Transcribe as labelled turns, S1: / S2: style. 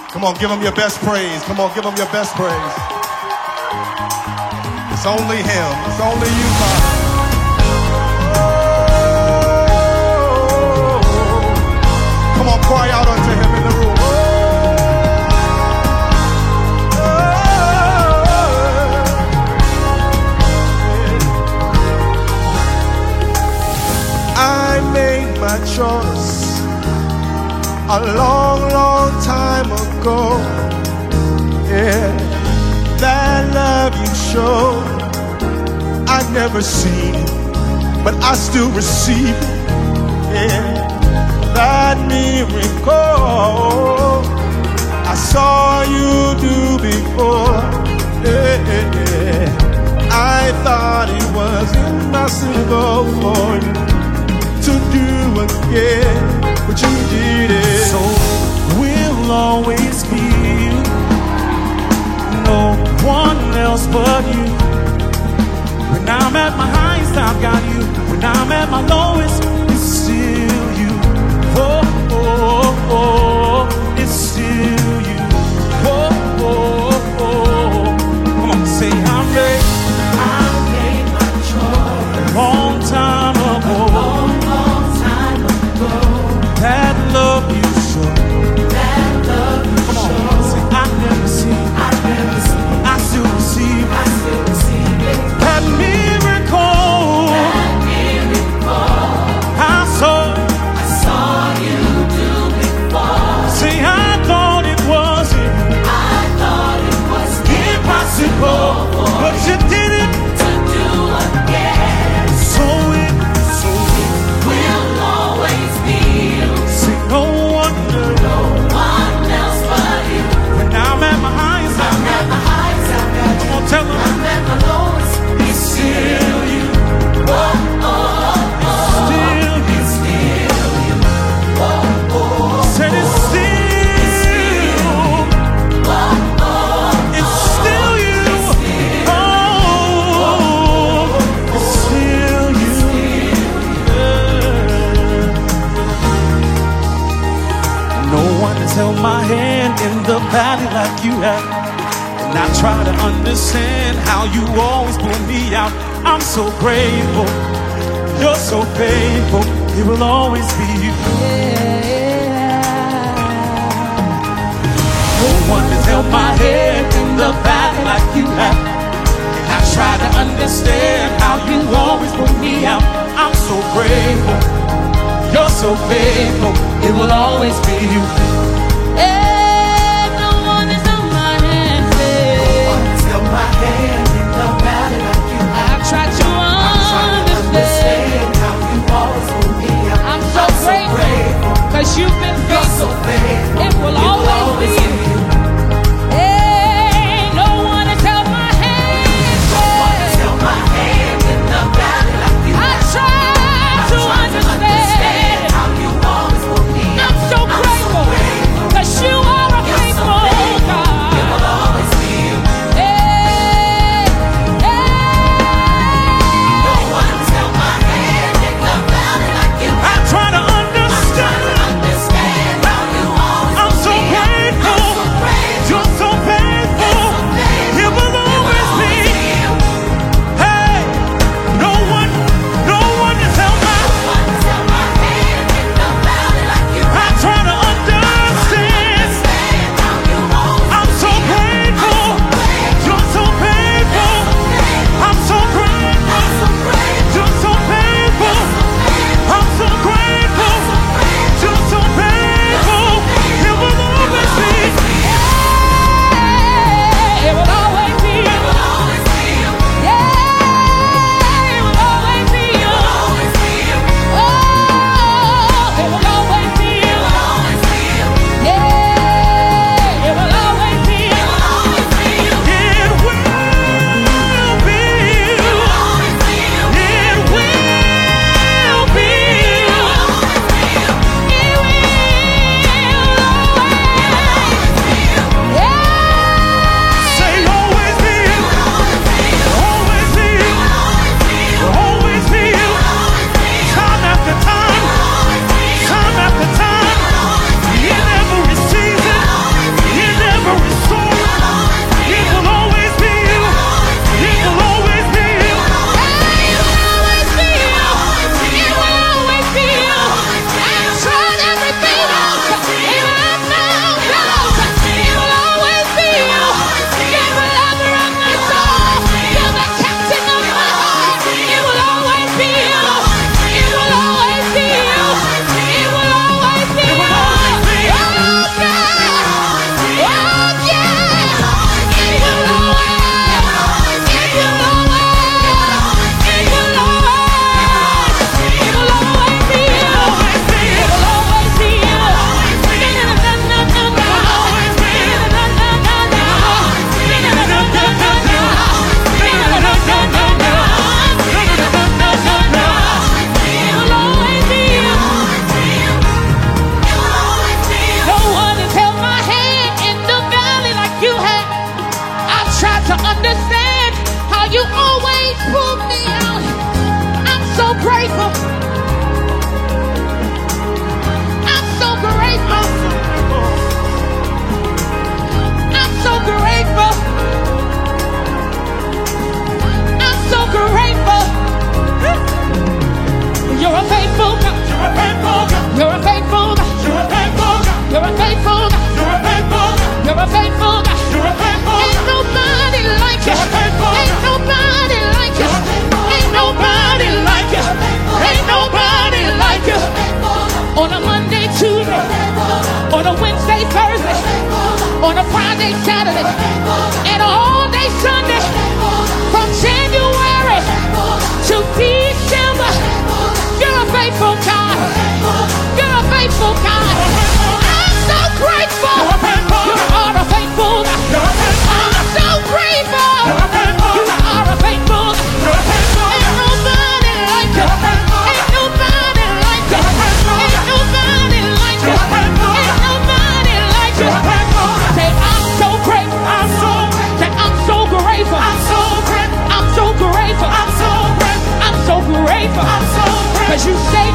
S1: Come on, give him your best praise. Come on, give him your best praise. It's only him. It's only you, Father. Come on, cry out unto him in the room. I made my choice a long, long time ago. Yeah, that love you showed, I've never seen it, but I still receive it. Yeah, that miracle I saw you do before. Yeah, I thought it was impossible for you to do again, but you did it.
S2: So we'll always be you, no one else but you. When I'm at my highest, I've got you. When I'm at my lowest, it's still you. Oh, oh, oh, it's still you. Oh, oh, oh. Come on, say I'm ready.
S3: I made my choice
S2: A long time ago. That love you show.
S3: That love you
S2: Come on,
S3: show.
S2: say I never see. I still receive.
S3: it.
S2: That miracle. I saw
S3: you do before.
S2: say I thought it was impossible, but you did it.
S3: To do again.
S2: So it
S3: Will always be you.
S2: say no one
S3: Else but you.
S2: when I'm at my highest.
S3: I'm at my highest, I've got
S2: Come on, tell them.
S3: I'm at my lowest, it's still you. Oh, oh, oh,
S2: Still you.
S3: it's still you. Oh, oh,
S2: Said it's still.
S3: oh, oh,
S2: It's still you. Oh, it's still you. No one has held my hand in the valley like you have. And I try to understand how you always pull me out. I'm so grateful. You're so faithful. It will always be you. No one has held my hand in the valley like you have. And I try to understand how you always pull me out. I'm so grateful. You're so faithful. It will always be you.
S3: no one is on my hand. Held my hand in the valley like you have.
S4: I tried to understand.
S3: How you always pull me out.
S4: I'm so grateful, cause you've been faithful. It will always be you. Hey, no one has held my hand.
S3: Held my hand in the valley like you
S4: I tried to understand.
S3: how you always pull me out.
S4: I'm so grateful, cause you are a faithful God.
S3: It will always be you.
S4: Hey,
S3: No one's held my hand in the valley like you
S2: I try to understand.
S3: understand how you always
S2: I'm so grateful.
S4: on a Friday, Saturday, and a whole day Sunday, from January to December. You're a faithful God. You're a faithful God. I'm so grateful. You are a faithful God. I'm so grateful. You are a faithful God. Ain't nobody like you. Ain't nobody like you. Ain't nobody like you. Ain't nobody like you. Say, I'm so grateful. Say, I'm so grateful. I'm so grateful. I'm so grateful. I'm so grateful. 'Cause you say